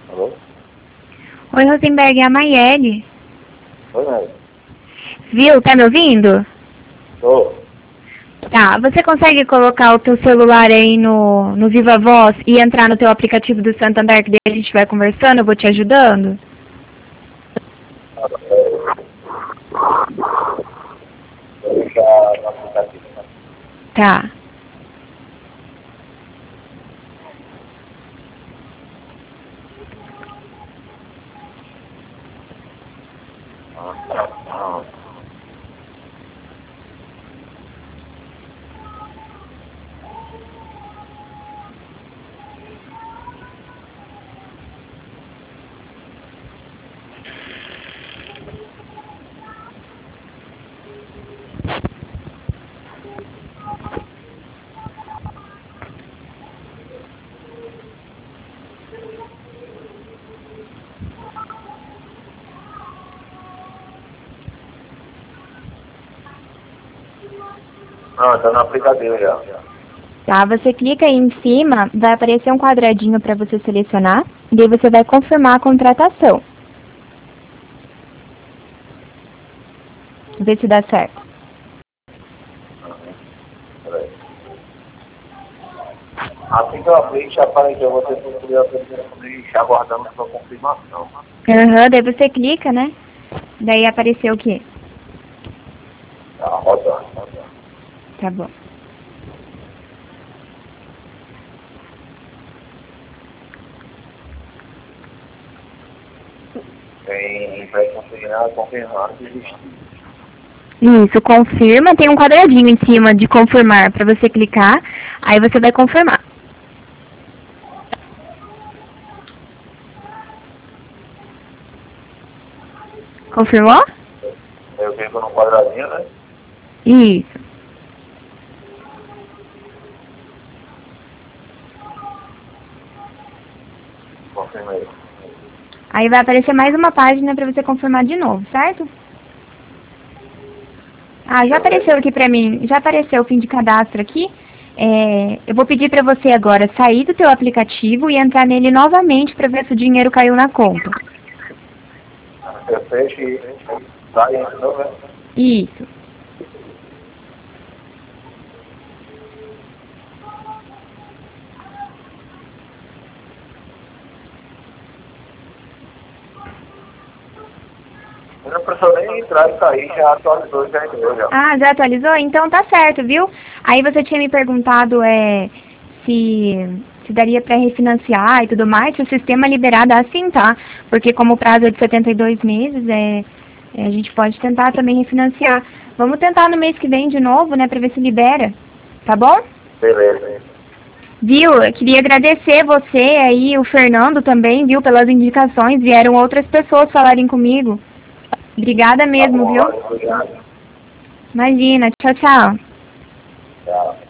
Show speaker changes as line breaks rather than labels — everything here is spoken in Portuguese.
Alô?
Oi, Rosenberg, é a Maiele.
Oi, Mãe.
Viu? Tá me ouvindo?
Tô.
Tá, você consegue colocar o teu celular aí no Viva Voz e entrar no teu aplicativo do Santander, que daí a gente vai conversando, eu vou te ajudando?
Vou deixar no aplicativo.
Tá.
Tá no aplicativo já.
Tá, você clica aí em cima, vai aparecer um quadradinho para você selecionar, e daí você vai confirmar a contratação. Vê se dá certo.
Peraí. Assim que eu abri, já apareceu você construir a aplicação e já aguardando sua confirmação.
Aham, daí você clica, né? Daí apareceu o quê?
Tá rodando.
Tá bom.
Tem vai confirmar que existe.
Isso, confirma, tem um quadradinho em cima de confirmar para você clicar, aí você vai confirmar. Confirmou?
Eu clico no quadradinho, né?
Isso.
Confirmei.
Aí vai aparecer mais uma página para você confirmar de novo, certo? Ah, já apareceu aqui para mim, já apareceu o fim de cadastro aqui. Eu vou pedir para você agora sair do teu aplicativo e entrar nele novamente para ver se o dinheiro caiu na conta.
Eu fecho e sai de novo, né?
Isso.
Eu não precisou nem entrar e sair, já atualizou, já entrou já.
Ah, já atualizou? Então tá certo, viu? Aí você tinha me perguntado se daria para refinanciar e tudo mais, se o sistema liberar, dá sim, tá? Porque como o prazo é de 72 meses, a gente pode tentar também refinanciar. Vamos tentar no mês que vem de novo, né, para ver se libera, tá bom?
Beleza.
Viu? Eu queria agradecer você aí, o Fernando também, viu, pelas indicações. Vieram outras pessoas falarem comigo. Obrigada
Tá
mesmo,
bom,
viu?
valeu, obrigado.
Imagina. Tchau, tchau.
Tchau.